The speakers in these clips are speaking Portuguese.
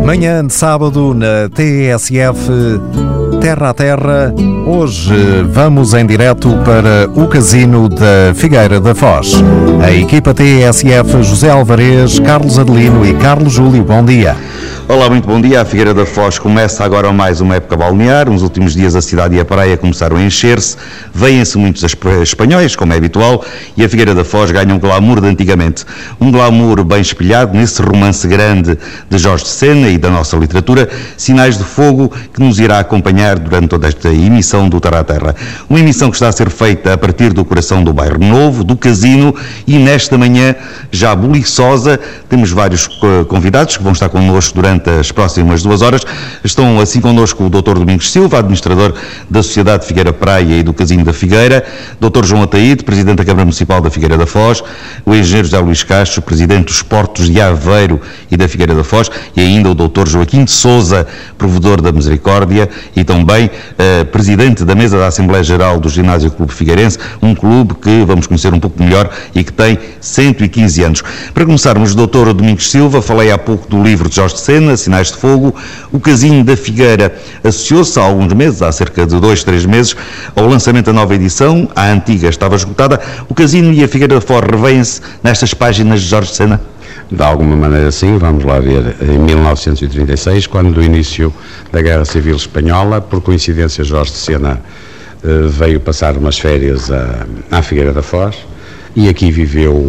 Manhã de sábado na TSF Terra a Terra. Hoje vamos em direto para o Casino da Figueira da Foz. A equipa TSF José Alvarez, Carlos Adelino e Carlos Júlio, bom dia. Olá, muito bom dia. A Figueira da Foz começa agora mais uma época balnear. Nos últimos dias a cidade e a praia começaram a encher-se. Vêm-se muitos espanhóis, como é habitual, e a Figueira da Foz ganha um glamour de antigamente. Um glamour bem espelhado nesse romance grande de Jorge de Sena e da nossa literatura, Sinais de Fogo, que nos irá acompanhar durante toda esta emissão do Terra a Terra. Uma emissão que está a ser feita a partir do coração do Bairro Novo, do Casino, e nesta manhã já buliçosa. Temos vários convidados que vão estar connosco durante as próximas 2 horas. Estão assim connosco o Dr. Domingos Silva, administrador da Sociedade Figueira Praia e do Casino da Figueira, Dr. João Ataíde, presidente da Câmara Municipal da Figueira da Foz, o engenheiro José Luís Castro, presidente dos Portos de Aveiro e da Figueira da Foz, e ainda o Dr. Joaquim de Sousa, provedor da Misericórdia, e também presidente da mesa da Assembleia Geral do Ginásio Clube Figueirense, um clube que vamos conhecer um pouco melhor e que tem 115 anos. Para começarmos, Dr. Domingos Silva, falei há pouco do livro de Jorge de Sena, Sinais de Fogo. O Casino da Figueira associou-se há alguns meses, há cerca de 2-3 meses, ao lançamento da nova edição. A antiga estava esgotada. O Casino e a Figueira da Foz revêem-se nestas páginas de Jorge de Sena? De alguma maneira sim, vamos lá ver, em 1936, quando do início da Guerra Civil Espanhola, por coincidência Jorge de Sena veio passar umas férias à Figueira da Foz, e aqui viveu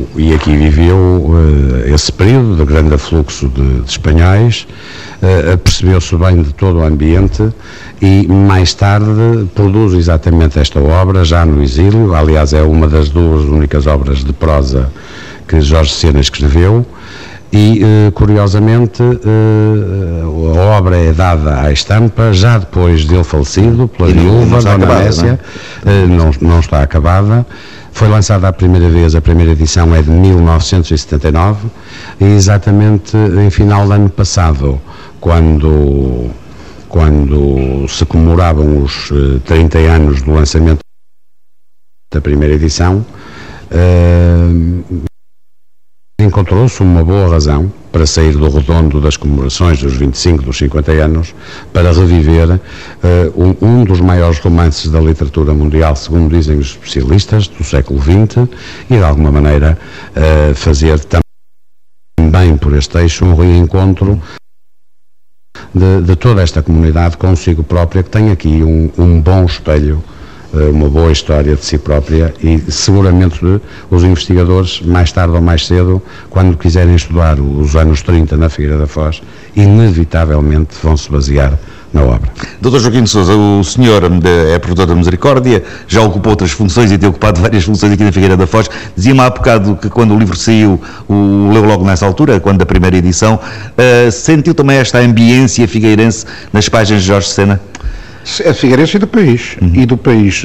esse período de grande afluxo de espanhóis, percebeu-se bem de todo o ambiente e mais tarde produz exatamente esta obra, já no exílio. Aliás, é uma das 2 únicas obras de prosa que Jorge de Sena escreveu. E, curiosamente, a obra é dada à estampa já depois dele falecido, pela viúva, Dona Nécia, não está acabada. Foi lançada a primeira vez, a primeira edição é de 1979, e exatamente em final do ano passado, quando se comemoravam os 30 anos do lançamento da primeira edição, encontrou-se uma boa razão para sair do redondo das comemorações dos 25, dos 50 anos, para reviver um dos maiores romances da literatura mundial, segundo dizem os especialistas, do século XX, e de alguma maneira fazer também por este eixo um reencontro de toda esta comunidade consigo própria, que tem aqui um bom espelho, uma boa história de si própria, e seguramente os investigadores, mais tarde ou mais cedo, quando quiserem estudar os anos 30 na Figueira da Foz, inevitavelmente vão se basear na obra. Dr. Joaquim de Sousa, o senhor é provedor da Misericórdia, já ocupou outras funções e tem ocupado várias funções aqui na Figueira da Foz. Dizia-me há bocado que quando o livro saiu, leu logo nessa altura, quando da primeira edição, sentiu também esta ambiência figueirense nas páginas de Jorge de Sena? A Figueirense e do país,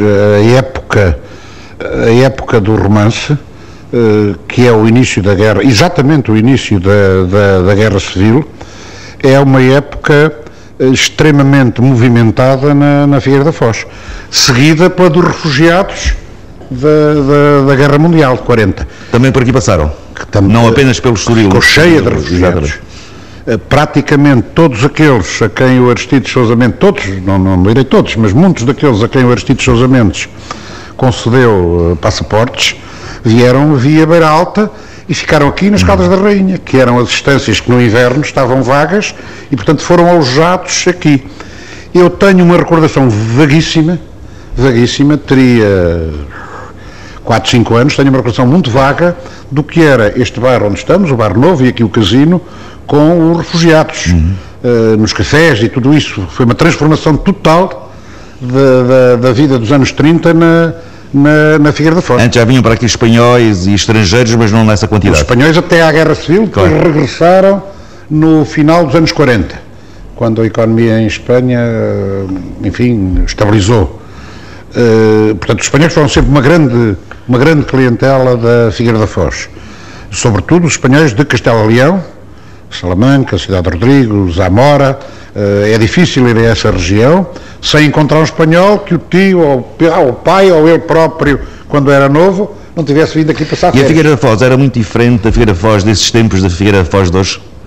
a época do romance, que é o início da guerra, exatamente o início da Guerra Civil, é uma época extremamente movimentada na Figueira da Foz, seguida pela dos refugiados da Guerra Mundial de 40. Também por aqui passaram? Não apenas pelo Estoril. Ficou cheia de refugiados. Praticamente todos aqueles a quem o Aristides Sousa Mendes, não direi todos, mas muitos daqueles a quem o Aristides Sousa Mendes concedeu passaportes, vieram via Beira Alta e ficaram aqui nas Caldas da Rainha, que eram as estâncias que no inverno estavam vagas e, portanto, foram alojados aqui. Eu tenho uma recordação vaguíssima, teria 4, 5 anos, tenho uma recordação muito vaga do que era este bairro onde estamos, o Bairro Novo, e aqui o Casino, com os refugiados, nos cafés e tudo isso. Foi uma transformação total da vida dos anos 30 na Figueira da Foz. Antes já vinham para aqui espanhóis e estrangeiros, mas não nessa quantidade. Os espanhóis até à Guerra Civil, claro. Depois regressaram no final dos anos 40, quando a economia em Espanha, enfim, estabilizou. Portanto, os espanhóis foram sempre uma grande clientela da Figueira da Foz. Sobretudo os espanhóis de Castelo Leão, Salamanca, Cidade de Rodrigo, Zamora. É difícil ir a essa região sem encontrar um espanhol que o tio, ou o pai, ou ele próprio, quando era novo, não tivesse vindo aqui passar férias. E a Figueira da Foz era muito diferente da Figueira da Foz desses tempos da Figueira da Foz de hoje?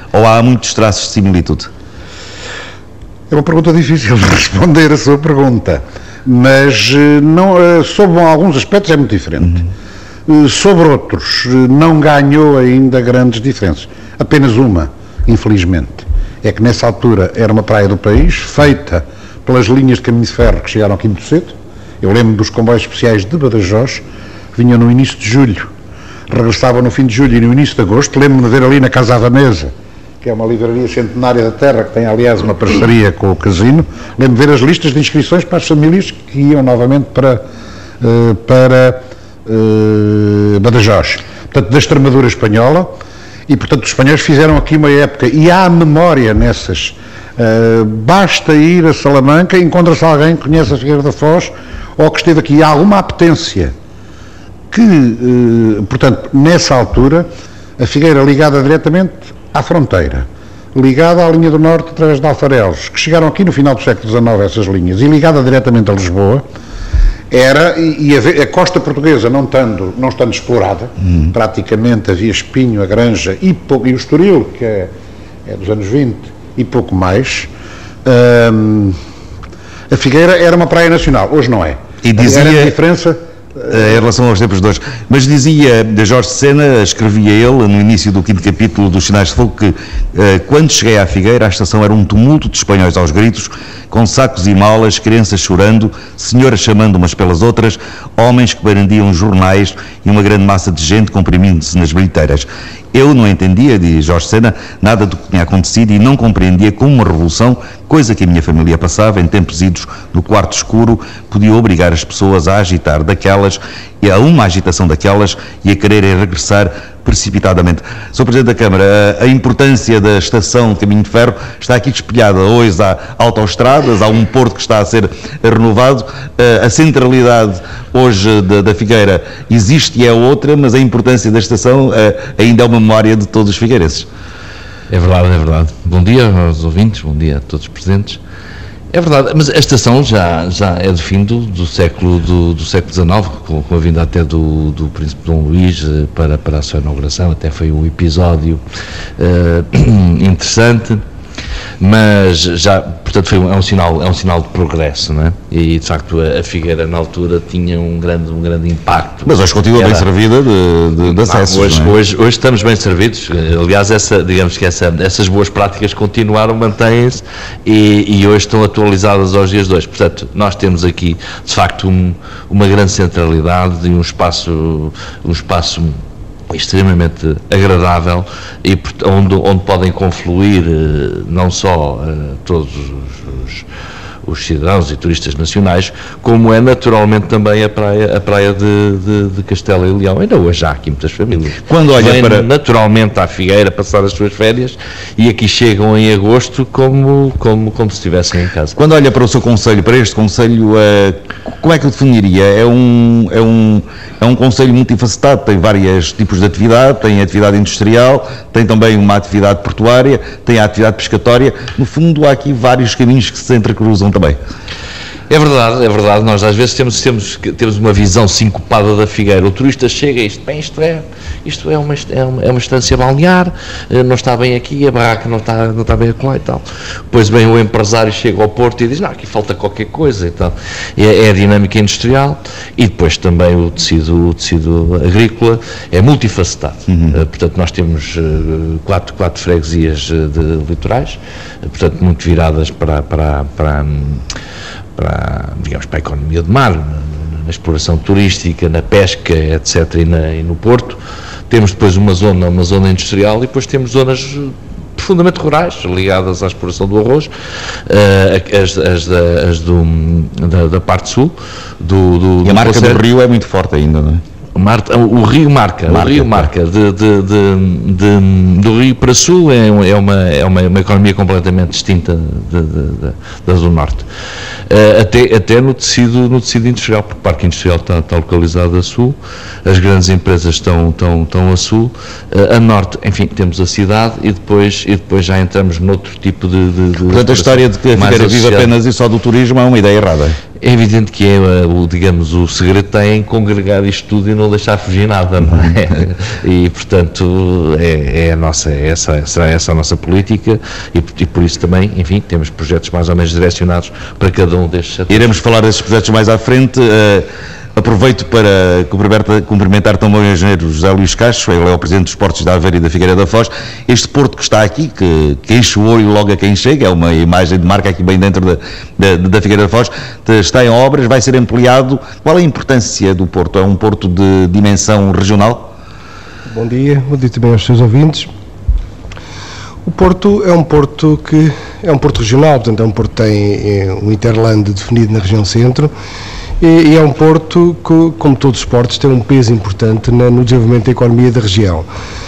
ou há muitos traços de similitude? É uma pergunta difícil de responder a sua pergunta, mas sobre alguns aspectos é muito diferente. Sobre outros, não ganhou ainda grandes diferenças. Apenas uma, infelizmente. É que nessa altura era uma praia do país, feita pelas linhas de caminho de ferro que chegaram aqui muito cedo. Eu lembro dos comboios especiais de Badajoz, que vinham no início de julho, regressavam no fim de julho e no início de agosto. Lembro-me de ver ali na Casa da Mesa, que é uma livraria centenária da terra, que tem aliás uma parceria com o Casino. Lembro de ver as listas de inscrições para as famílias que iam novamente para Badajoz, portanto da Extremadura espanhola, e portanto os espanhóis fizeram aqui uma época, e há memória nessas, basta ir a Salamanca e encontra-se alguém que conhece a Figueira da Foz, ou que esteve aqui, há alguma apetência, que, portanto, nessa altura, a Figueira ligada diretamente à fronteira, ligada à linha do Norte através de Alfarelos, que chegaram aqui no final do século XIX, essas linhas, e ligada diretamente a Lisboa, era, e a costa portuguesa não estando explorada, praticamente havia Espinho, a Granja e o Estoril, que é dos anos 20, e pouco mais, a Figueira era uma praia nacional, hoje não é. E dizia... Era a diferença... Em relação aos tempos de hoje, mas dizia Jorge Sena, escrevia ele no início do 5º capítulo dos Sinais de Fogo, que quando cheguei à Figueira a estação era um tumulto de espanhóis aos gritos, com sacos e malas, crianças chorando, senhoras chamando umas pelas outras, homens que brandiam jornais e uma grande massa de gente comprimindo-se nas bilheteiras. Eu não entendia, diz Jorge Sena, nada do que tinha acontecido e não compreendia como uma revolução, coisa que a minha família passava em tempos idos no quarto escuro, podia obrigar as pessoas a agitar daquelas, e a uma agitação daquelas, e a quererem regressar precipitadamente. Sr. Presidente da Câmara, a importância da estação de Caminho de Ferro está aqui espelhada. Hoje há autoestradas, há um porto que está a ser renovado, a centralidade hoje da Figueira existe e é outra, mas a importância da estação ainda é uma memória de todos os figueirenses. É verdade, é verdade. Bom dia aos ouvintes, bom dia a todos os presentes. É verdade, mas a estação já é do fim do século XIX, com a vinda até do Príncipe Dom Luís para a sua inauguração, até foi um episódio interessante, mas já, portanto, é um sinal de progresso, não é? E de facto a Figueira na altura tinha um grande impacto. Mas hoje continua bem servida de acessos. Hoje estamos bem servidos. Aliás, digamos que essas boas práticas continuaram, mantêm-se e hoje estão atualizadas aos dias de hoje. Portanto, nós temos aqui de facto uma grande centralidade e um espaço extremamente agradável e onde podem confluir não só todos os cidadãos e turistas nacionais, como é naturalmente também a praia de Castela e Leão. Ainda hoje há aqui muitas famílias. Quando olha para... naturalmente à Figueira passar as suas férias e aqui chegam em agosto como se estivessem em casa. Quando olha para o seu concelho, para este concelho, como é que o definiria? É um concelho multifacetado, tem vários tipos de atividade, tem atividade industrial, tem também uma atividade portuária, tem a atividade pescatória. No fundo, há aqui vários caminhos que se entrecruzam também. É verdade, nós às vezes temos uma visão sincopada da Figueira. O turista chega e isto é uma estância balnear, não está bem aqui, a barraca não está bem acolá e tal. Depois vem o empresário, chega ao Porto e diz, não, aqui falta qualquer coisa e tal. É a dinâmica industrial e depois também o tecido agrícola é multifacetado. Portanto, nós temos quatro freguesias de litorais, portanto, muito viradas para a economia de mar, na exploração turística, na pesca, etc. e no Porto. Temos depois uma zona industrial e depois temos zonas profundamente rurais, ligadas à exploração do arroz, as da parte sul. E a marca do rio é muito forte ainda, não é? O rio marca do rio para sul é uma economia completamente distinta da do norte, até no tecido industrial, porque o parque industrial está localizado a sul, as grandes empresas estão a sul, a norte, enfim, temos a cidade e depois já entramos noutro tipo de Portanto, a história de que a Figueira vive apenas e só do turismo é uma ideia errada. É evidente que digamos, o segredo está em congregar isto tudo e não deixar fugir nada, não é? E, portanto, será essa a nossa política e por isso também, enfim, temos projetos mais ou menos direcionados para cada um destes setores. Iremos falar desses projetos mais à frente. Aproveito para cumprimentar também o engenheiro José Luís Cacho, ele é o presidente dos Portos da Aveiro e da Figueira da Foz. Este porto que está aqui, que enche o olho logo a quem chega, é uma imagem de marca aqui bem dentro da Figueira da Foz, está em obras, vai ser ampliado. Qual é a importância do porto? É um porto de dimensão regional? Bom dia também aos seus ouvintes. O Porto é um porto regional, portanto é um porto que tem um Interland definido na região centro. E é um porto que, como todos os portos, tem um peso importante no desenvolvimento da economia da região.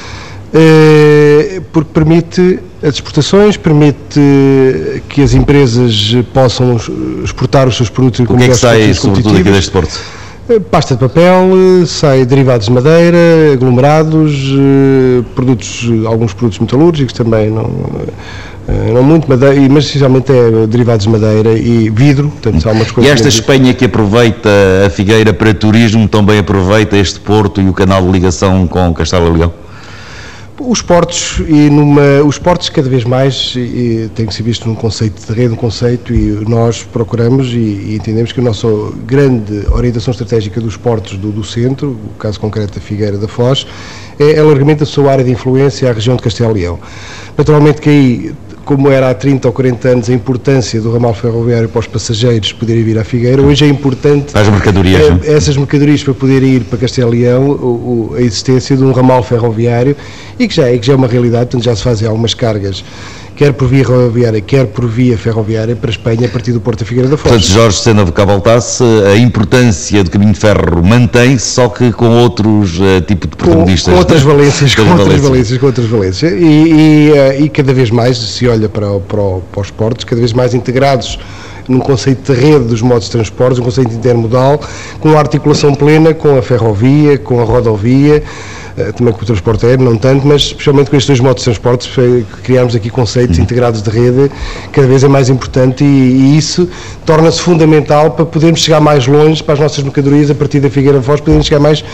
Porque permite as exportações, permite que as empresas possam exportar os seus produtos. O que é que sai, sobretudo, aqui deste porto? Pasta de papel, sai derivados de madeira, aglomerados, alguns produtos metalúrgicos também, não muito madeira, mas essencialmente é derivados de madeira e vidro, portanto há umas coisas. E esta Espanha que aproveita a Figueira para turismo também aproveita este porto e o canal de ligação com Castelo e Leão? Os portos cada vez mais têm que ser visto num conceito de rede, e nós procuramos e entendemos que a nossa grande orientação estratégica dos portos do centro, o caso concreto da Figueira da Foz, é alargamento da sua área de influência à região de Castelo e Leão. Naturalmente que aí, como era há 30 ou 40 anos a importância do ramal ferroviário para os passageiros poderem vir à Figueira, hoje é importante as mercadorias, essas mercadorias para poderem ir para Castelo e Leão, a existência de um ramal ferroviário e que já é uma realidade, portanto já se fazem algumas cargas, quer por via rodoviária, quer por via ferroviária, para a Espanha a partir do Porto da Figueira da Foz. Portanto, Jorge Sena de Cavaltasse, a importância do caminho de ferro mantém-se, só que com outros tipos de protagonistas. Com outras valências. E cada vez mais se olha para os portos, cada vez mais integrados num conceito de rede dos modos de transportes, um conceito intermodal, com a articulação plena com a ferrovia, com a rodovia, também com o transporte aéreo, não tanto, mas especialmente com estes dois modos de transportes, criarmos aqui conceitos integrados de rede, cada vez é mais importante e isso torna-se fundamental para podermos chegar mais longe para as nossas mercadorias a partir da Figueira da Foz, podermos chegar mais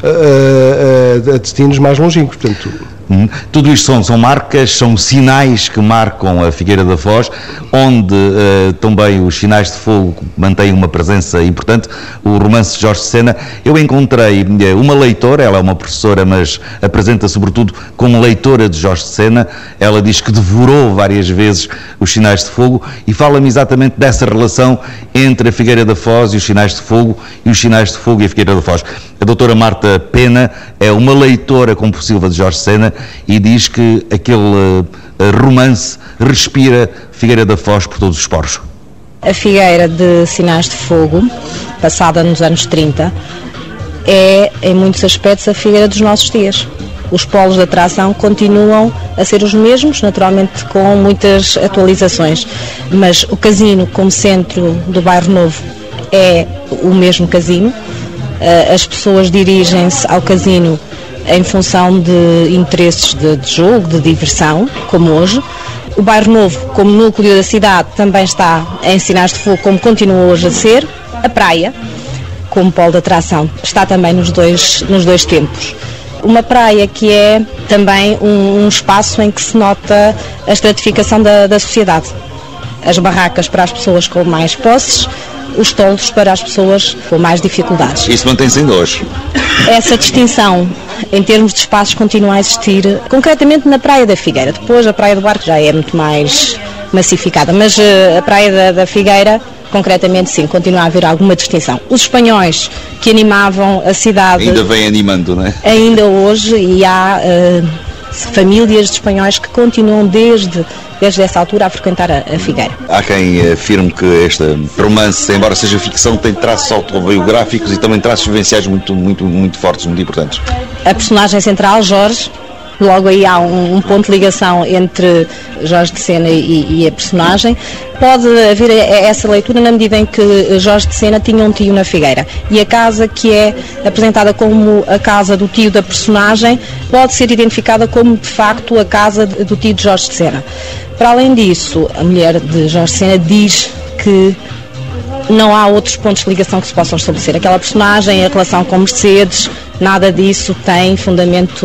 a destinos mais longínquos, portanto. Tudo isto são marcas, são sinais que marcam a Figueira da Foz, onde também os sinais de fogo mantêm uma presença importante. O romance de Jorge Sena, eu encontrei uma leitora, ela é uma professora, mas apresenta sobretudo como leitora de Jorge Sena. Ela diz que devorou várias vezes os sinais de fogo e fala-me exatamente dessa relação entre a Figueira da Foz e os sinais de fogo e os sinais de fogo e a Figueira da Foz. A doutora Marta Pena é uma leitora compulsiva de Jorge Sena e diz que aquele romance respira Figueira da Foz por todos os poros. A Figueira de Sinais de Fogo, passada nos anos 30, é, em muitos aspectos, a Figueira dos nossos dias. Os polos de atração continuam a ser os mesmos, naturalmente com muitas atualizações, mas o casino como centro do Bairro Novo é o mesmo casino. As pessoas dirigem-se ao casino em função de interesses de jogo, de diversão, como hoje. O Bairro Novo, como núcleo da cidade, também está em Sinais de Fogo, como continua hoje a ser. A praia, como polo de atração, está também nos dois tempos. Uma praia que é também um espaço em que se nota a estratificação da sociedade. As barracas para as pessoas com mais posses, os toldos para as pessoas com mais dificuldades. Isso mantém-se ainda hoje? Essa distinção, em termos de espaços, continua a existir, concretamente na Praia da Figueira. Depois a Praia do Barco já é muito mais massificada, mas a Praia da Figueira, concretamente sim, continua a haver alguma distinção. Os espanhóis que animavam a cidade... Ainda vem animando, não é? Ainda hoje, e há famílias de espanhóis que continuam desde essa altura a frequentar a Figueira. Há quem afirme que este romance, embora seja ficção, tem traços autobiográficos e também traços vivenciais muito fortes, muito importantes. A personagem central, Jorge, logo aí há um ponto de ligação entre Jorge de Sena e a personagem. Pode haver essa leitura na medida em que Jorge de Sena tinha um tio na Figueira e a casa que é apresentada como a casa do tio da personagem pode ser identificada como de facto a casa do tio de Jorge de Sena. Para além disso, a mulher de Jorge de Sena diz que não há outros pontos de ligação que se possam estabelecer. Aquela personagem, a relação com Mercedes, nada disso tem fundamento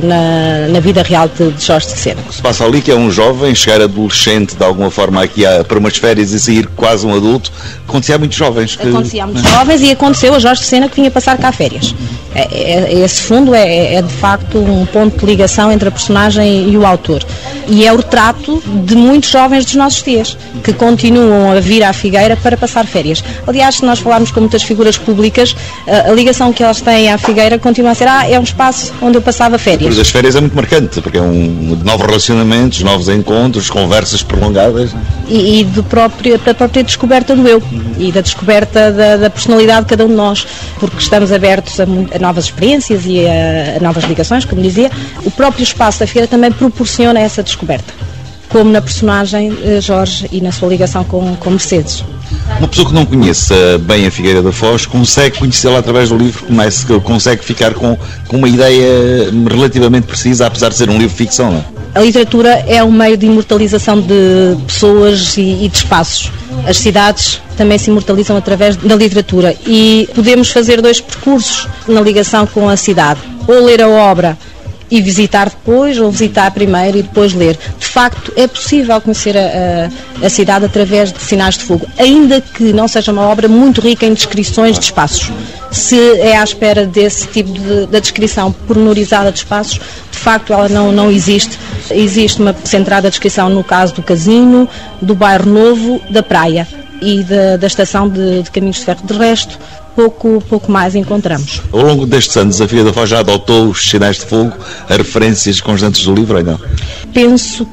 na vida real de Jorge de Sena. O que se passa ali que é um jovem chegar adolescente de alguma forma aqui para umas férias e sair quase um adulto, acontecia a muitos jovens. Acontecia a muitos jovens e aconteceu a Jorge de Sena que vinha passar cá férias. Esse fundo é de facto um ponto de ligação entre a personagem e o autor. E é o retrato de muitos jovens dos nossos dias, que continuam a vir à Figueira para passar férias. Aliás, se nós falarmos com muitas figuras públicas, a ligação que elas têm à Figueira continua a ser, é um espaço onde eu passava férias. As férias é muito marcante, porque é novos relacionamentos, novos encontros, conversas prolongadas. E da própria descoberta do eu e da descoberta da personalidade de cada um de nós, porque estamos abertos a novas experiências e a novas ligações, como dizia. O próprio espaço da Figueira também proporciona essa descoberta, como na personagem Jorge e na sua ligação com Mercedes. Uma pessoa que não conheça bem a Figueira da Foz consegue conhecê-la através do livro, consegue ficar com uma ideia relativamente precisa, apesar de ser um livro de ficção, não é? A literatura é um meio de imortalização de pessoas e de espaços. As cidades também se imortalizam através da literatura e podemos fazer dois percursos na ligação com a cidade. Ou ler a obra e visitar depois, ou visitar primeiro e depois ler. De facto, é possível conhecer a cidade através de Sinais de Fogo, ainda que não seja uma obra muito rica em descrições de espaços. Se é à espera desse tipo de descrição pormenorizada de espaços, de facto ela não existe. Existe uma centrada descrição no caso do casino, do bairro novo, da praia e da estação de caminhos de ferro. De resto, pouco mais encontramos. Ao longo destes anos, a Figueira da Foz já adotou os Sinais de Fogo, as referências constantes do livro, ou não? Penso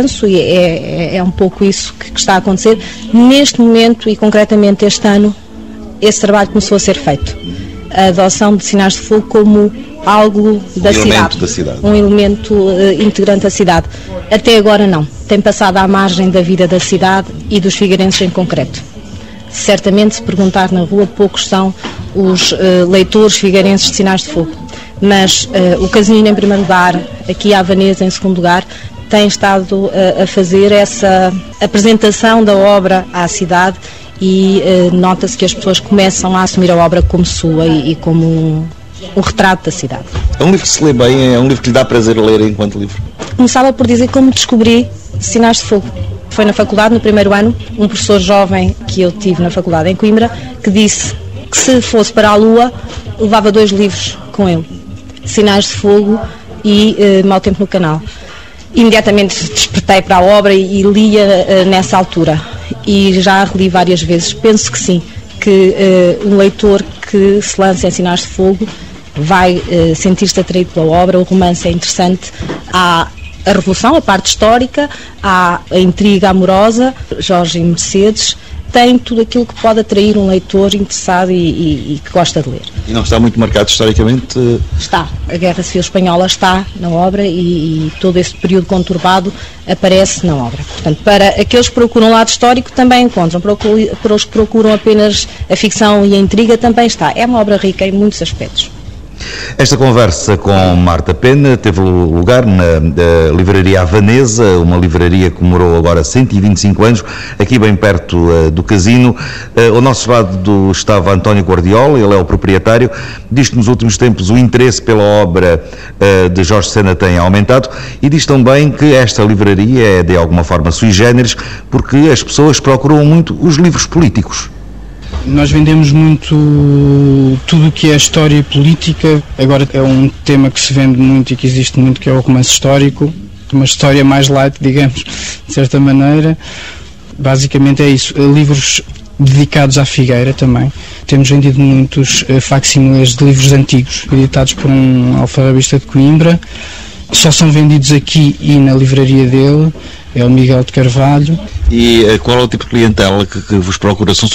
e é um pouco isso que está a acontecer. Neste momento, e concretamente este ano, esse trabalho começou a ser feito. A adoção de Sinais de Fogo como algo da cidade. Um elemento integrante da cidade. Até agora não. Tem passado à margem da vida da cidade e dos figueirenses em concreto. Certamente, se perguntar na rua, poucos são os leitores figueirenses de Sinais de Fogo. Mas o Casino, em primeiro lugar, aqui a Vanessa, em segundo lugar, tem estado a fazer essa apresentação da obra à cidade e nota-se que as pessoas começam a assumir a obra como sua e como um retrato da cidade. É um livro que se lê bem, é um livro que lhe dá prazer a ler enquanto livro? Começava por dizer como descobri Sinais de Fogo. Foi na faculdade, no primeiro ano, um professor jovem que eu tive na faculdade em Coimbra, que disse que se fosse para a Lua, levava 2 livros com ele. Sinais de Fogo e Mau Tempo no Canal. Imediatamente despertei para a obra e lia nessa altura. E já a reli várias vezes. Penso que sim, que um leitor que se lança em Sinais de Fogo vai sentir-se atraído pela obra. O romance é interessante. Há a revolução, a parte histórica, há a intriga amorosa, Jorge e Mercedes, tem tudo aquilo que pode atrair um leitor interessado e que gosta de ler. E não está muito marcado historicamente? Está. A Guerra Civil Espanhola está na obra e todo esse período conturbado aparece na obra. Portanto, para aqueles que procuram o lado histórico também encontram, para os que procuram apenas a ficção e a intriga também está. É uma obra rica em muitos aspectos. Esta conversa com Marta Pena teve lugar na livraria Avanesa, uma livraria que comemorou agora 125 anos, aqui bem perto do Casino. Ao nosso lado estava António Guardiola, ele é o proprietário. Diz que nos últimos tempos o interesse pela obra de Jorge Sena tem aumentado e diz também que esta livraria é de alguma forma sui generis porque as pessoas procuram muito os livros políticos. Nós vendemos muito tudo o que é história e política. Agora é um tema que se vende muito e que existe muito, que é o romance histórico. Uma história mais light, digamos, de certa maneira. Basicamente é isso. Livros dedicados à Figueira também. Temos vendido muitos facsímiles de livros antigos, editados por um alfarrabista de Coimbra. Só são vendidos aqui e na livraria dele. É o Miguel de Carvalho. E qual é o tipo de clientela que vos procura? São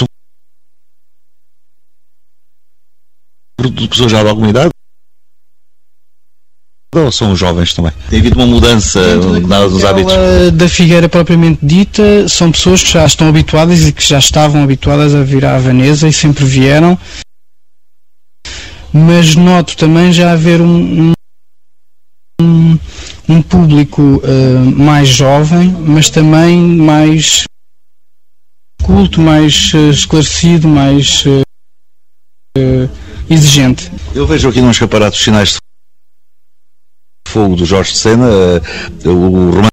de pessoas já de alguma idade? Ou são os jovens também? Tem havido uma mudança nos hábitos? Da Figueira propriamente dita, são pessoas que já estão habituadas e que já estavam habituadas a vir à Vanesa e sempre vieram. Mas noto também já haver um público mais jovem, mas também mais culto, mais esclarecido, mais exigente. Eu vejo aqui num escaparate os Sinais de Fogo do Jorge de Sena, o romance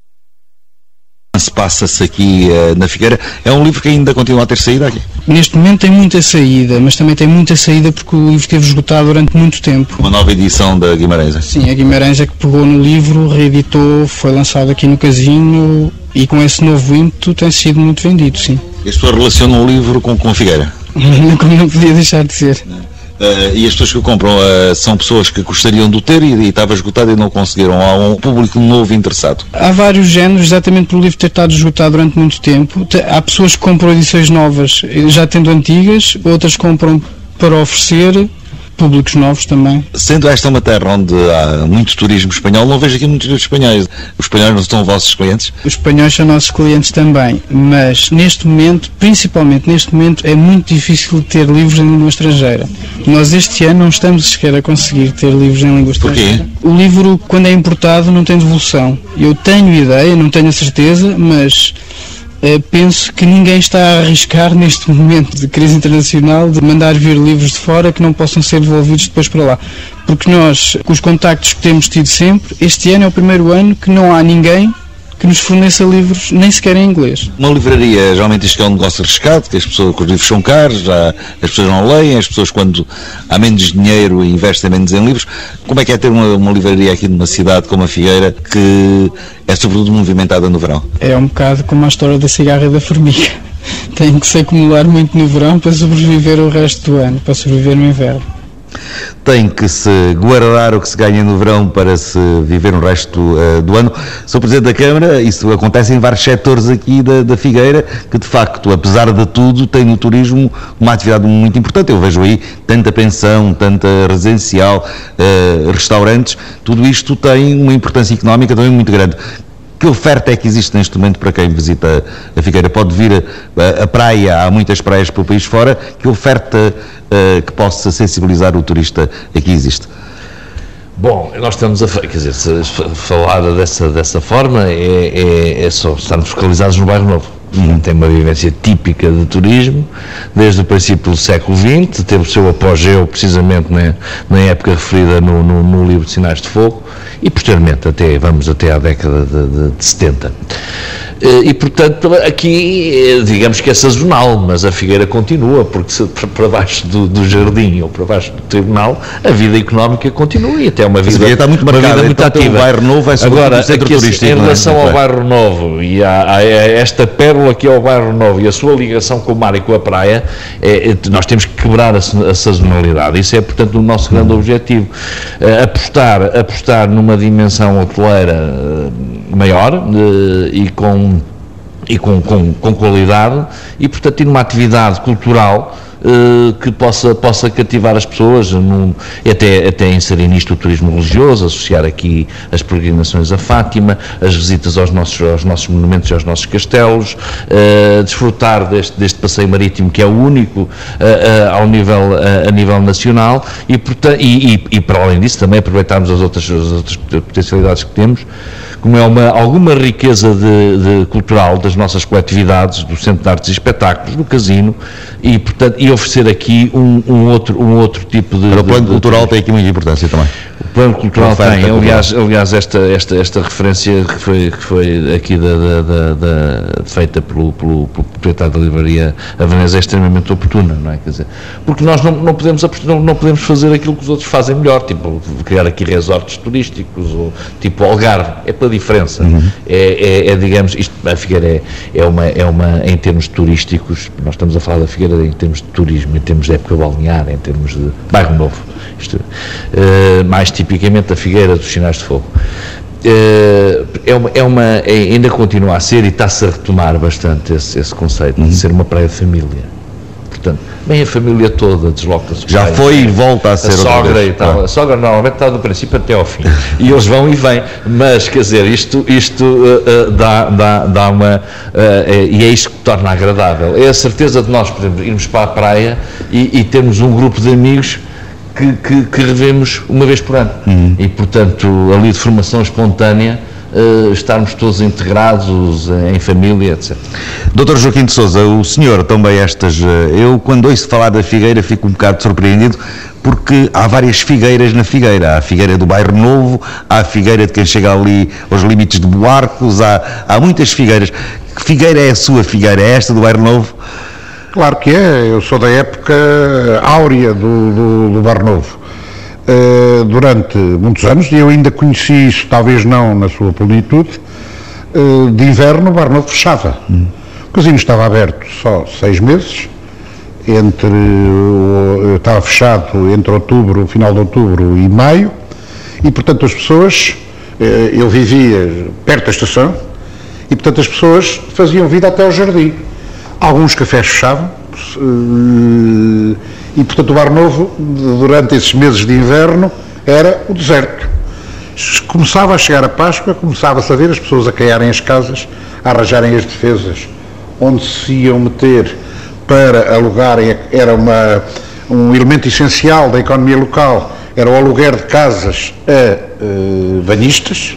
passa-se aqui na Figueira. É um livro que ainda continua a ter saída aqui? Neste momento tem muita saída, mas também tem muita saída porque o livro esteve esgotado durante muito tempo. Uma nova edição da Guimarães? Sim, a Guimarães é que pegou no livro, reeditou, foi lançado aqui no Casino e com esse novo ímpeto tem sido muito vendido, sim. E as pessoas relacionam o livro com Figueira? Como não podia deixar de ser. E as pessoas que o compram são pessoas que gostariam de o ter e estava esgotado e não conseguiram. Há um público novo interessado? Há vários géneros, exatamente pelo livro ter estado esgotado durante muito tempo. Há pessoas que compram edições novas já tendo antigas, outras compram para oferecer, públicos novos também. Sendo esta uma terra onde há muito turismo espanhol, não vejo aqui muitos espanhóis. Os espanhóis não são vossos clientes? Os espanhóis são nossos clientes também, mas neste momento, principalmente neste momento, é muito difícil ter livros em língua estrangeira. Nós este ano não estamos sequer a conseguir ter livros em língua estrangeira. Porquê? O livro, quando é importado, não tem devolução. Eu tenho ideia, não tenho a certeza, mas penso que ninguém está a arriscar neste momento de crise internacional de mandar vir livros de fora que não possam ser devolvidos depois para lá. Porque nós, com os contactos que temos tido sempre, este ano é o primeiro ano que não há ninguém que nos forneça livros, nem sequer em inglês. Uma livraria, geralmente diz que é um negócio arriscado, que as livros são caros, as pessoas não leem, as pessoas quando há menos dinheiro investem menos em livros. Como é que é ter uma livraria aqui numa cidade como a Figueira, que é sobretudo movimentada no verão? É um bocado como a história da cigarra e da formiga. Tem que se acumular muito no verão para sobreviver o resto do ano, para sobreviver no inverno. Tem que se guardar o que se ganha no verão para se viver o resto do ano. Sr. Presidente da Câmara, isso acontece em vários setores aqui da Figueira, que de facto, apesar de tudo, tem no turismo uma atividade muito importante. Eu vejo aí tanta pensão, tanta residencial, restaurantes, tudo isto tem uma importância económica também muito grande. Que oferta é que existe neste momento para quem visita a Figueira? Pode vir a praia, há muitas praias pelo país fora, que oferta que possa sensibilizar o turista aqui existe? Bom, nós estamos quer dizer, falar dessa forma é só estarmos focalizados no Bairro Novo. Tem uma vivência típica de turismo, desde o princípio do século XX, teve o seu apogeu precisamente na época referida no livro de Sinais de Fogo, e posteriormente vamos até à década de 70. E portanto aqui digamos que é sazonal, mas a Figueira continua, porque para baixo do jardim ou para baixo do tribunal a vida económica continua e até uma vida, está muito marcada, muito ativa. O Bairro Novo é agora, um centro turístico, em relação ao Bairro Novo e a esta pérola que é o Bairro Novo e a sua ligação com o mar e com a praia, nós temos que quebrar a sazonalidade. Isso é portanto o nosso grande objetivo, apostar numa dimensão hoteleira maior e com qualidade e, portanto, numa atividade cultural que possa cativar as pessoas, até inserir nisto o turismo religioso, associar aqui as peregrinações a Fátima, as visitas aos nossos monumentos e aos nossos castelos, desfrutar deste passeio marítimo que é o único a nível nacional e para além disso também aproveitarmos as outras potencialidades que temos, como é alguma riqueza cultural das nossas coletividades, do Centro de Artes e Espetáculos, do Casino, e oferecer aqui um outro tipo de... O plano cultural tem aqui muita importância também. O plano cultural tem, aliás esta referência que foi aqui feita pelo proprietário da livraria havanesa é extremamente oportuna, não é? Quer dizer, porque nós não podemos fazer aquilo que os outros fazem melhor, tipo criar aqui resorts turísticos, ou tipo Algarve, é pela diferença. Digamos, a Figueira é uma, em termos turísticos, nós estamos a falar da Figueira em termos de turismo, em termos de época balnear, em termos de Bairro Novo, mais tipicamente a Figueira dos Sinais de Fogo. Ainda continua a ser e está-se a retomar bastante esse conceito de ser uma praia de família. Portanto, bem a família toda desloca-se. Já foi e volta a ser a sogra e tal. A sogra normalmente está do princípio até ao fim. E eles vão e vêm. Mas, quer dizer, isto dá uma... e é isto que torna agradável. É a certeza de nós, por exemplo, irmos para a praia e termos um grupo de amigos que revemos uma vez por ano. E, portanto, ali de formação espontânea, estarmos todos integrados em família, etc. Dr. Joaquim de Sousa, o senhor também eu quando ouço falar da Figueira fico um bocado surpreendido, porque há várias figueiras na Figueira. Há a Figueira do Bairro Novo, há a Figueira de quem chega ali aos limites de Buarcos, há muitas figueiras. Que figueira é a sua figueira? É esta do Bairro Novo? Claro que é, eu sou da época áurea do Bairro Novo. Durante muitos anos, e eu ainda conheci isso, talvez não na sua plenitude, de inverno o Bairro Novo fechava. O casino estava aberto só 6 meses, estava fechado entre outubro, final de outubro e maio, e portanto as pessoas, eu vivia perto da estação, e portanto as pessoas faziam vida até ao jardim. Alguns cafés fechavam, e portanto o Bairro Novo, durante esses meses de inverno, era o deserto. Começava a chegar a Páscoa, começava-se a ver as pessoas a caiarem as casas, a arranjarem as defesas, onde se iam meter para alugarem. Era um elemento essencial da economia local, era o aluguer de casas a banhistas.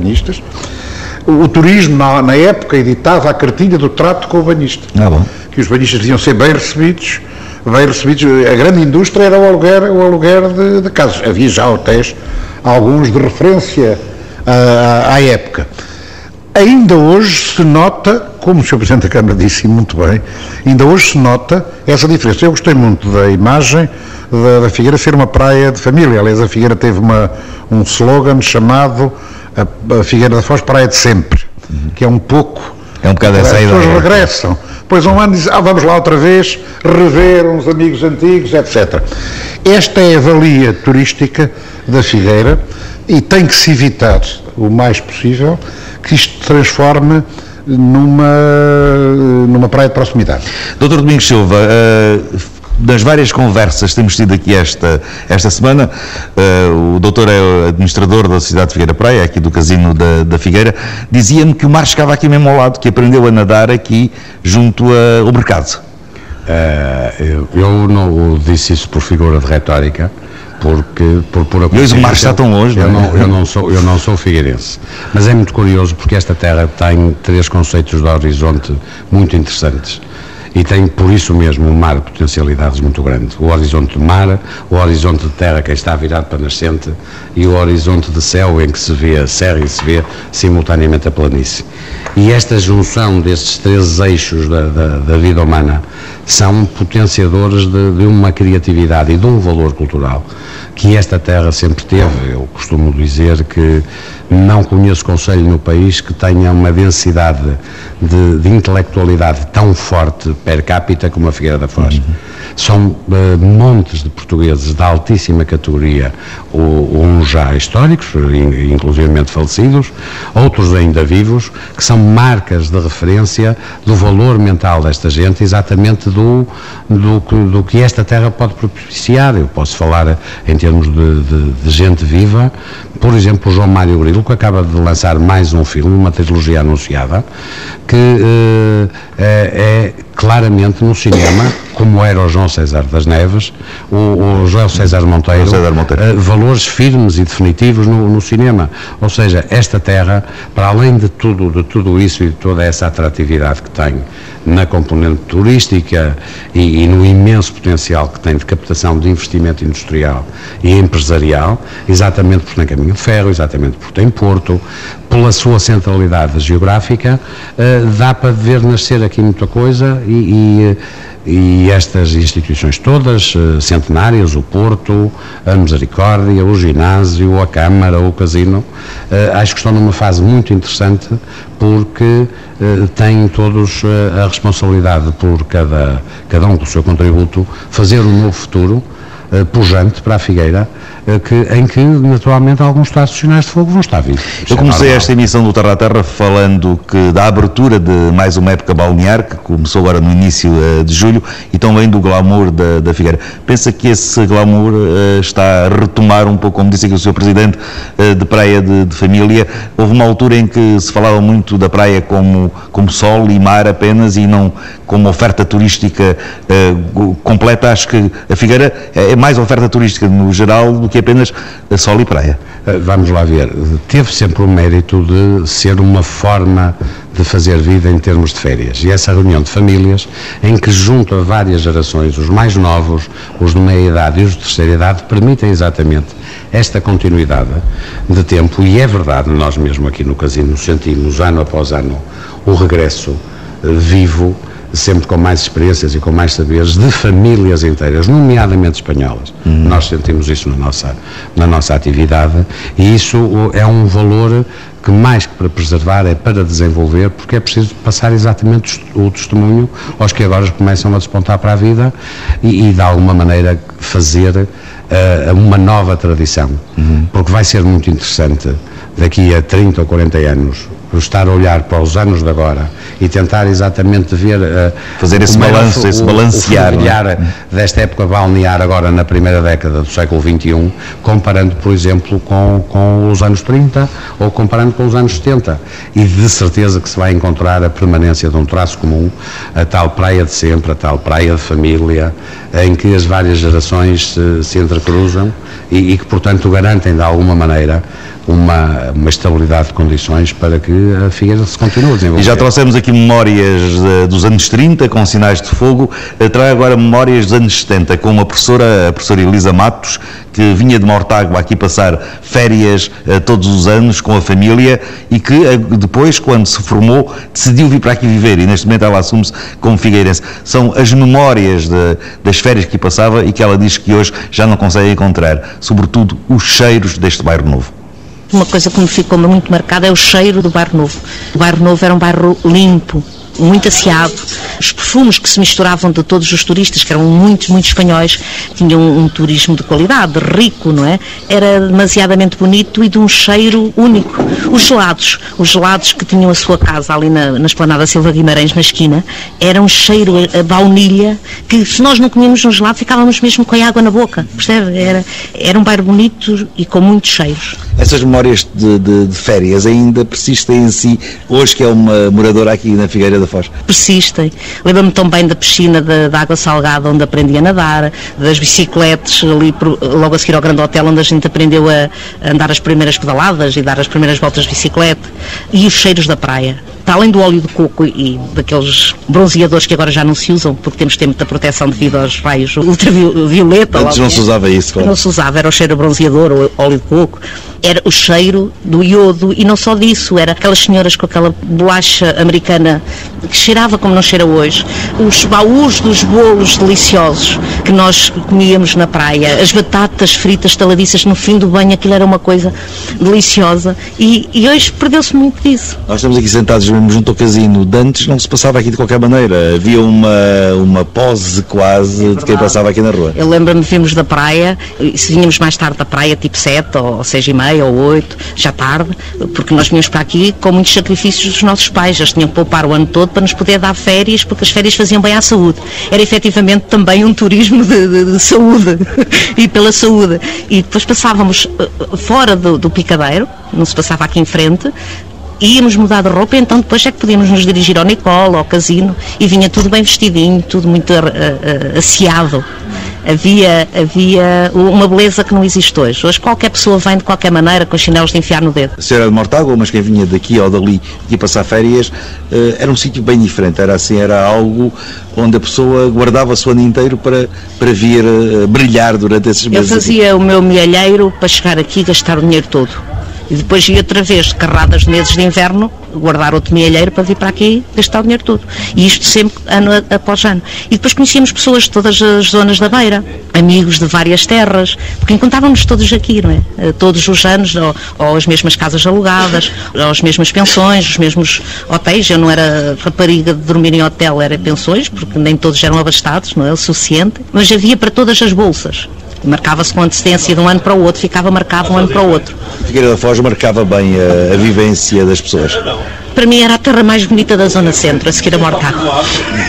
O turismo, na época, editava a cartilha do trato com o banhista. Que os banhistas deviam ser bem recebidos. A grande indústria era o aluguer de casas. Havia já hotéis, alguns de referência à época. Ainda hoje se nota, como o Sr. Presidente da Câmara disse muito bem, ainda hoje se nota essa diferença. Eu gostei muito da imagem da Figueira ser uma praia de família. Aliás, a Figueira teve um slogan chamado a Figueira da Foz, praia de sempre, que é um pouco... É um bocado essa ideia. As pessoas regressam. Depois um ano dizem, vamos lá outra vez, rever uns amigos antigos, etc. Esta é a valia turística da Figueira e tem que se evitar o mais possível que isto se transforme numa praia de proximidade. Dr. Domingos Silva, das várias conversas que temos tido aqui esta semana, o doutor é administrador da Sociedade de Figueira Praia, aqui do Casino da Figueira, dizia-me que o mar chegava aqui mesmo ao lado, que aprendeu a nadar aqui junto ao mercado. Eu não disse isso por figura de retórica, porque por hoje o mar está tão longe. Eu não sou figueirense, mas é muito curioso porque esta terra tem 3 conceitos de horizonte muito interessantes. E tem, por isso mesmo, um mar de potencialidades muito grande. O horizonte de mar, o horizonte de terra que está virado para nascente e o horizonte de céu em que se vê a serra e se vê simultaneamente a planície. E esta junção destes 3 eixos da vida humana são potenciadores de uma criatividade e de um valor cultural que esta terra sempre teve. Eu costumo dizer que não conheço concelho no país que tenha uma densidade de intelectualidade tão forte per capita como a Figueira da Foz. São montes de portugueses de altíssima categoria, uns já históricos, inclusivamente falecidos, outros ainda vivos, que são marcas de referência do valor mental desta gente, exatamente do que esta terra pode propiciar. Eu posso falar em termos de gente viva, por exemplo, o João Mário Grilo, que acaba de lançar mais um filme, uma trilogia anunciada, que é claramente no cinema, como era o João César das Neves, o João César Monteiro, valores firmes e definitivos no cinema. Ou seja, esta terra, para além de tudo isso e de toda essa atratividade que tem na componente turística e no imenso potencial que tem de captação de investimento industrial e empresarial, exatamente por tem caminho de ferro, exatamente por tem porto, pela sua centralidade geográfica, dá para ver nascer aqui muita coisa e estas instituições todas, centenárias, o Porto, a Misericórdia, o ginásio, a Câmara, o Casino, acho que estão numa fase muito interessante porque têm todos a responsabilidade por cada um com o seu contributo, fazer um novo futuro pujante para a Figueira, em que naturalmente alguns Estados Nacionais de Fogo vão estar vivos. Eu comecei esta emissão do Terra a Terra falando da abertura de mais uma época balnear, que começou agora no início de julho, e também do glamour da Figueira. Pensa que esse glamour está a retomar um pouco, como disse aqui o Sr. Presidente, de praia de família? Houve uma altura em que se falava muito da praia como sol e mar apenas e não como oferta turística completa. Acho que a Figueira é mais oferta turística no geral do que que apenas sol e praia. Vamos lá ver, teve sempre o mérito de ser uma forma de fazer vida em termos de férias, e essa reunião de famílias em que junta várias gerações, os mais novos, os de meia idade e os de terceira idade, permitem exatamente esta continuidade de tempo, e é verdade, nós mesmo aqui no Casino sentimos ano após ano o regresso vivo, sempre com mais experiências e com mais saberes, de famílias inteiras, nomeadamente espanholas. Nós sentimos isso na nossa atividade, e isso é um valor que, mais que para preservar, é para desenvolver, porque é preciso passar exatamente o testemunho aos que agora começam a despontar para a vida e de alguma maneira fazer uma nova tradição, porque vai ser muito interessante daqui a 30 ou 40 anos estar a olhar para os anos de agora e tentar exatamente ver fazer esse balanço, esse balancear desta época balnear agora na primeira década do século XXI, comparando, por exemplo, com os anos 30 ou comparando com os anos 70, e de certeza que se vai encontrar a permanência de um traço comum, a tal praia de sempre, a tal praia de família, em que as várias gerações se entrecruzam e que, portanto, garantem de alguma maneira uma estabilidade de condições para que a Figueira se continue a desenvolver. E já trouxemos aqui memórias dos anos 30 com sinais de fogo, trago agora memórias dos anos 70 com a professora Elisa Matos, que vinha de Mortágua aqui passar férias todos os anos com a família e que depois, quando se formou, decidiu vir para aqui viver, e neste momento ela assume-se como figueirense. São as memórias das férias que passava e que ela diz que hoje já não consegue encontrar, sobretudo os cheiros deste bairro novo. Uma coisa que me ficou muito marcada é o cheiro do Bairro Novo. O Bairro Novo era um bairro limpo, muito asseado. Os perfumes que se misturavam de todos os turistas, que eram muitos espanhóis, tinham um turismo de qualidade, rico, não é? Era demasiadamente bonito e de um cheiro único. Os gelados que tinham a sua casa ali na esplanada Silva Guimarães, na esquina, era um cheiro a baunilha, que se nós não comíamos um gelado ficávamos mesmo com a água na boca, percebe? Era um bairro bonito e com muitos cheiros. Essas memórias de férias ainda persistem em si, hoje que é uma moradora aqui na Figueira da Foz? Persistem. Lembro-me tão bem da piscina da água salgada, onde aprendi a nadar, das bicicletas ali logo a seguir ao Grande Hotel, onde a gente aprendeu a andar as primeiras pedaladas e dar as primeiras voltas de bicicleta, e os cheiros da praia. Para além do óleo de coco e daqueles bronzeadores que agora já não se usam, porque temos tempo da proteção devido aos raios ultravioleta. Antes não se usava isso, claro. Não se usava, era o cheiro bronzeador, o óleo de coco, era o cheiro do iodo, e não só disso, era aquelas senhoras com aquela bolacha americana que cheirava como não cheira hoje, os baús dos bolos deliciosos que nós comíamos na praia, as batatas fritas taladiças no fim do banho, aquilo era uma coisa deliciosa, e hoje perdeu-se muito disso. Nós estamos aqui sentados mesmo junto ao casino, de antes não se passava aqui de qualquer maneira, havia uma pose quase de quem passava aqui na rua. Eu lembro-me, vimos da praia, e se vinhamos mais tarde da praia, tipo 7 ou 6:30 ou 8, já tarde, porque nós vinhamos para aqui com muitos sacrifícios dos nossos pais, eles tinham que poupar o ano todo para nos poder dar férias, porque as férias faziam bem à saúde. Era efetivamente também um turismo de saúde e pela saúde. E depois passávamos fora do picadeiro, não se passava aqui em frente, íamos mudar de roupa, então depois é que podíamos nos dirigir ao Nicola, ao casino, e vinha tudo bem vestidinho, tudo muito asseado. Havia uma beleza que não existe hoje. Hoje qualquer pessoa vem de qualquer maneira com chinelos de enfiar no dedo. A senhora de Mortágua, mas quem vinha daqui ou dali e ia passar férias, era um sítio bem diferente, era algo onde a pessoa guardava o ano inteiro para vir brilhar durante esses meses. Eu fazia o meu milheiro para chegar aqui e gastar o dinheiro todo. E depois ia outra vez, carradas de meses de inverno, guardar outro milheiro para vir para aqui e gastar o dinheiro todo. E isto sempre, ano após ano. E depois conhecíamos pessoas de todas as zonas da beira, amigos de várias terras, porque encontrávamos todos aqui, não é? Todos os anos, ou as mesmas casas alugadas, ou as mesmas pensões, os mesmos hotéis. Eu não era rapariga de dormir em hotel, era pensões, porque nem todos eram abastados, não é? O suficiente. Mas havia para todas as bolsas. Marcava-se com antecedência de um ano para o outro, ficava marcado um ano para o outro. Figueira da Foz marcava bem a vivência das pessoas. Para mim era a terra mais bonita da zona centro, a seguir a Mortágua.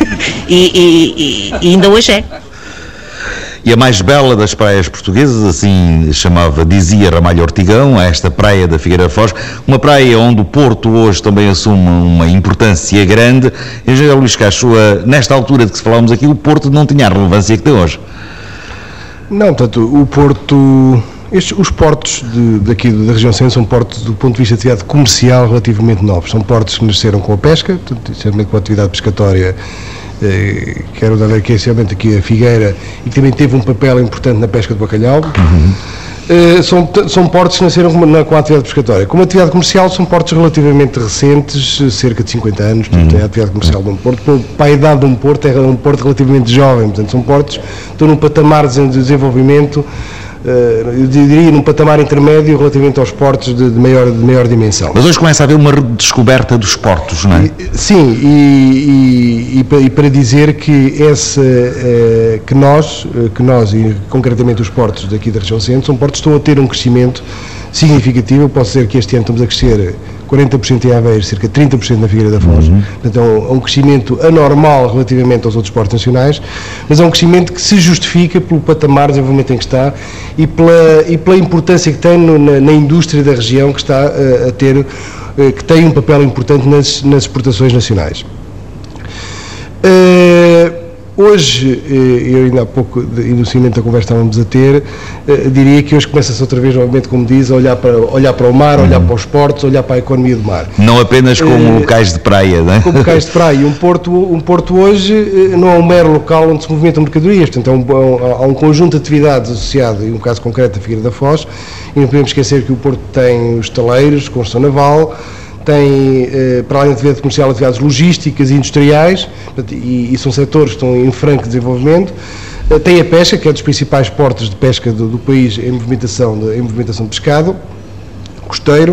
E ainda hoje é. E a mais bela das praias portuguesas, assim dizia Ramalho Ortigão, esta praia da Figueira da Foz, uma praia onde o Porto hoje também assume uma importância grande. Engenheiro Luís Cacho, nesta altura de que falávamos aqui, o Porto não tinha a relevância que tem hoje. Não, portanto, o Porto Os portos daqui da região centro são portos do ponto de vista de atividade comercial relativamente novos. São portos que nasceram com a pesca, especialmente com a atividade pescatória, quero dar aqui especialmente aqui a Figueira, e que também teve um papel importante na pesca do bacalhau. São portos que nasceram com a atividade pescatória. Como atividade comercial, são portos relativamente recentes, cerca de 50 anos, portanto, a atividade comercial de um porto. Para a idade de um porto, é um porto relativamente jovem, portanto, são portos que estão num patamar de desenvolvimento, eu diria num patamar intermédio relativamente aos portos de maior dimensão. Mas hoje começa a haver uma redescoberta dos portos, não é? Sim, e para dizer que nós, e concretamente os portos daqui da região centro, são portos que estão a ter um crescimento significativo. Eu posso dizer que este ano estamos a crescer 40% em Aveiro, cerca de 30% na Figueira da Foz. Portanto, é um crescimento anormal relativamente aos outros portos nacionais, mas é um crescimento que se justifica pelo patamar de desenvolvimento em que está e pela importância que tem na indústria da região, que está a ter, que tem um papel importante nas exportações nacionais. Hoje, eu ainda há pouco, no seguimento da conversa que estávamos a ter, diria que hoje começa-se outra vez, novamente, como diz, a olhar para o mar, olhar para os portos, olhar para a economia do mar. Não apenas como cais de praia, não é? Como cais de praia. Um porto hoje não é um mero local onde se movimentam mercadorias, portanto há um conjunto de atividades associado, e no caso concreto da Figueira da Foz, e não podemos esquecer que o porto tem os taleiros, construção naval, tem, para além de atividade comercial, atividades logísticas e industriais, e são setores que estão em franco desenvolvimento. Tem a pesca, que é um dos principais portos de pesca do país em movimentação de pescado costeiro.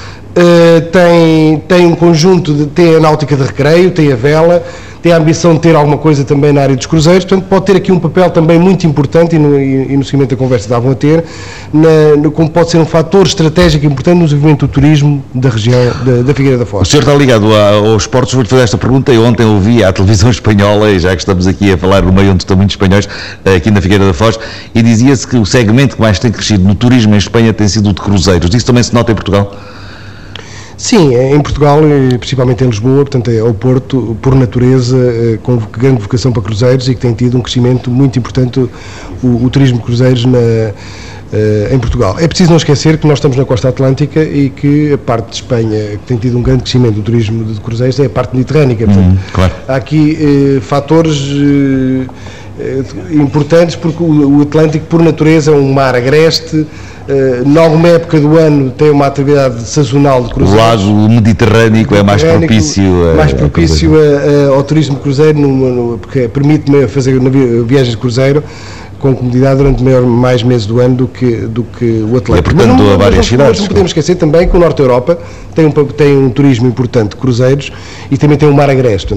Tem um conjunto, tem a náutica de recreio, tem a vela, tem a ambição de ter alguma coisa também na área dos cruzeiros, portanto pode ter aqui um papel também muito importante, e no seguimento da conversa estavam a ter, como pode ser um fator estratégico importante no desenvolvimento do turismo da região da Figueira da Foz. O senhor está ligado aos portos, vou-lhe fazer esta pergunta. Eu ontem ouvi à televisão espanhola, e já que estamos aqui a falar no meio onde estão muitos espanhóis, aqui na Figueira da Foz, e dizia-se que o segmento que mais tem crescido no turismo em Espanha tem sido o de cruzeiros. Isso também se nota em Portugal? Sim, em Portugal, principalmente em Lisboa, portanto é o porto, por natureza, com grande vocação para cruzeiros, e que tem tido um crescimento muito importante, o turismo de cruzeiros em Portugal. É preciso não esquecer que nós estamos na costa atlântica e que a parte de Espanha, que tem tido um grande crescimento do turismo de cruzeiros, é a parte mediterrânica. Portanto, claro. Há aqui fatores importantes, porque o Atlântico, por natureza, é um mar agreste. Em alguma época do ano tem uma atividade sazonal de cruzeiros. O lado mediterrâneo é mais propício ao turismo de cruzeiro, porque permite-me fazer viagens de cruzeiro com comodidade durante mais meses do ano do que o Atlântico. E, portanto, a várias cidades. Mas não podemos esquecer também que o Norte da Europa tem um turismo importante de cruzeiros e também tem um mar agreste.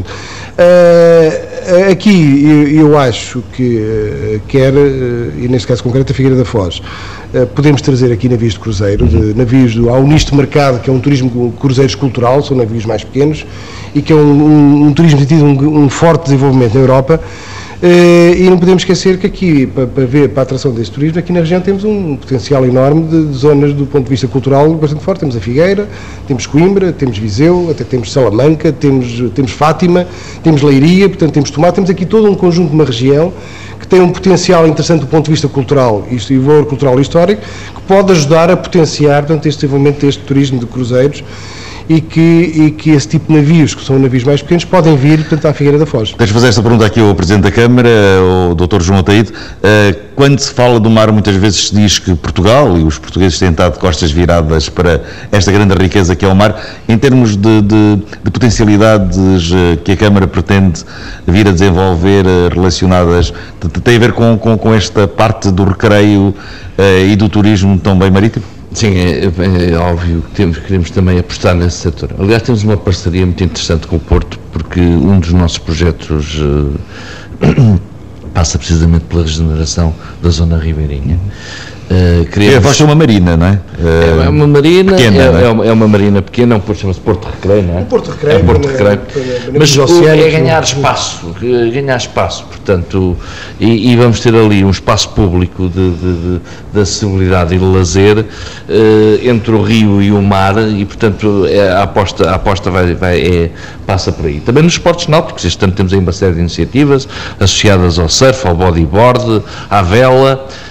Aqui eu acho que e neste caso concreto a Figueira da Foz, podemos trazer aqui navios de cruzeiro, há um nicho de mercado que é um turismo de cruzeiros cultural, são navios mais pequenos, e que é um turismo que tem tido um forte desenvolvimento na Europa. E não podemos esquecer que aqui, para a atração desse turismo, aqui na região temos um potencial enorme de zonas do ponto de vista cultural bastante forte. Temos a Figueira, temos Coimbra, temos Viseu, até temos Salamanca, temos Fátima, temos Leiria, portanto temos Tomar, temos aqui todo um conjunto de uma região que tem um potencial interessante do ponto de vista cultural e valor cultural e histórico, que pode ajudar a potenciar, portanto, este desenvolvimento deste turismo de cruzeiros, e que esse tipo de navios, que são navios mais pequenos, podem vir, portanto, à Figueira da Foz. Deixa-me fazer esta pergunta aqui ao Presidente da Câmara, o Dr. João Ataíde. Quando se fala do mar, muitas vezes se diz que Portugal e os portugueses têm estado de costas viradas para esta grande riqueza que é o mar. Em termos de potencialidades que a Câmara pretende vir a desenvolver relacionadas, tem a ver com esta parte do recreio e do turismo também marítimo? Sim, é óbvio que queremos também apostar nesse setor. Aliás, temos uma parceria muito interessante com o Porto, porque um dos nossos projetos passa precisamente pela regeneração da zona ribeirinha. A Foz é uma marina, não é? É uma marina pequena, é uma marina pequena, chama-se Porto Recreio, não é? Porto Recreio. É Porto Recreio. Mas é ganhar espaço, portanto, e vamos ter ali um espaço público de acessibilidade e de lazer entre o rio e o mar, e portanto a aposta passa por aí. Também nos esportes náuticos, este ano temos aí uma série de iniciativas associadas ao surf, ao bodyboard, à vela,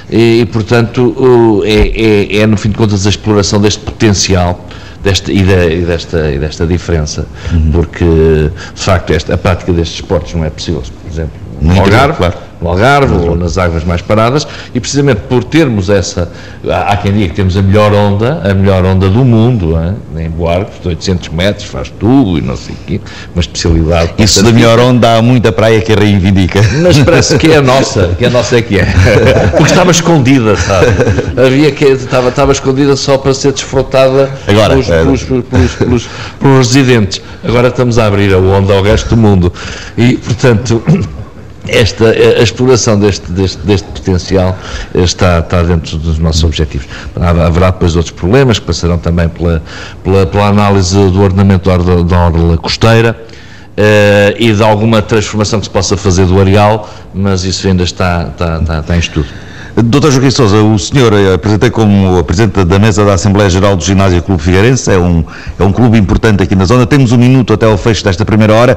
e portanto, é no fim de contas a exploração deste potencial desta diferença, porque de facto a prática destes esportes não é possível, por exemplo, no Algarve ou nas águas mais paradas, e precisamente por termos há quem diga que temos a melhor onda do mundo, em Buarque, de 800 metros, faz tudo e não sei o quê, uma especialidade. Isso da melhor onda há muita praia que a reivindica. Mas parece que é a nossa é que é. Porque estava escondida, sabe? Estava escondida só para ser desfrutada agora, pelos residentes. Agora estamos a abrir a onda ao resto do mundo. E, portanto, a exploração deste potencial está dentro dos nossos objetivos. Haverá depois outros problemas que passarão também pela análise do ordenamento da orla costeira e de alguma transformação que se possa fazer do areal, mas isso ainda está em estudo. Dr. Joaquim Sousa, o senhor apresentei como Presidente da Mesa da Assembleia Geral do Ginásio Clube Figueirense, é um clube importante aqui na zona, temos um minuto até ao fecho desta primeira hora.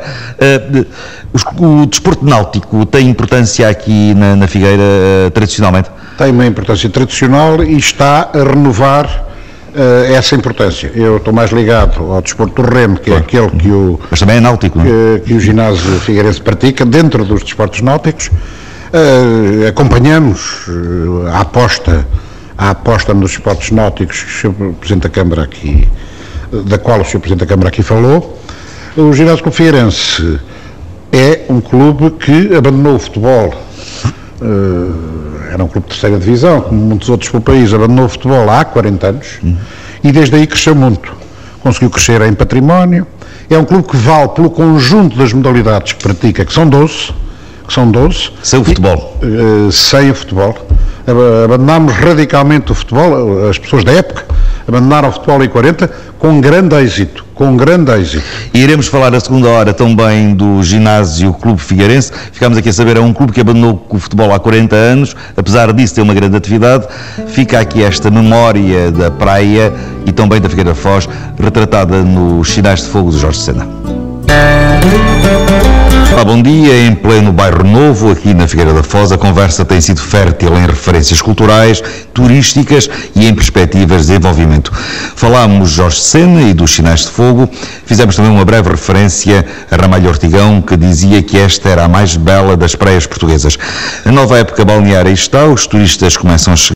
O desporto náutico tem importância aqui na Figueira, tradicionalmente? Tem uma importância tradicional e está a renovar essa importância. Eu estou mais ligado ao desporto do remo, que é aquele que mas também é náutico, não é? Que o ginásio Figueirense pratica, dentro dos desportos náuticos. Acompanhamos a aposta nos esportes náuticos que o Sr. Presidente da Câmara aqui, da qual o Sr. Presidente da Câmara aqui falou. O Ginásio Clube Figueirense é um clube que abandonou o futebol, era um clube de terceira divisão, como muitos outros pelo país, abandonou o futebol há 40 anos e desde aí cresceu muito, conseguiu crescer em património. É um clube que vale pelo conjunto das modalidades que pratica, que são 12. Sem o futebol. Sem o futebol. Abandonámos radicalmente o futebol, as pessoas da época abandonaram o futebol em 40 com grande êxito. E iremos falar a segunda hora também do Ginásio Clube Figueirense. Ficámos aqui a saber, é um clube que abandonou o futebol há 40 anos, apesar disso ter uma grande atividade. Fica aqui esta memória da praia e também da Figueira da Foz, retratada nos Sinais de Fogo de Jorge Sena. Bom dia, em pleno bairro Novo, aqui na Figueira da Foz, a conversa tem sido fértil em referências culturais, turísticas e em perspectivas de desenvolvimento. Falámos de Jorge Sena e dos Sinais de Fogo, fizemos também uma breve referência a Ramalho Ortigão, que dizia que esta era a mais bela das praias portuguesas. A nova época balnear aí está, os turistas começam a chegar.